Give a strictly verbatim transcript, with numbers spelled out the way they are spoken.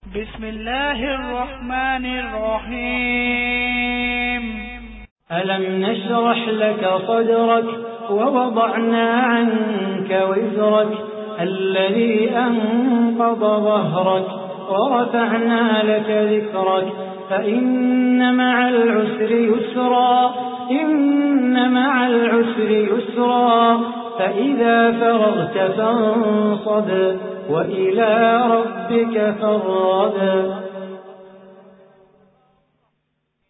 بسم الله الرحمن الرحيم ألم نشرح لك صدرك ووضعنا عنك وزرك الذي أنقض ظهرك ورفعنا لك ذكرك فإن مع العسر يسرا إن مع العسر يسرا فإذا فرغت فانصب وإلى ربك فارغب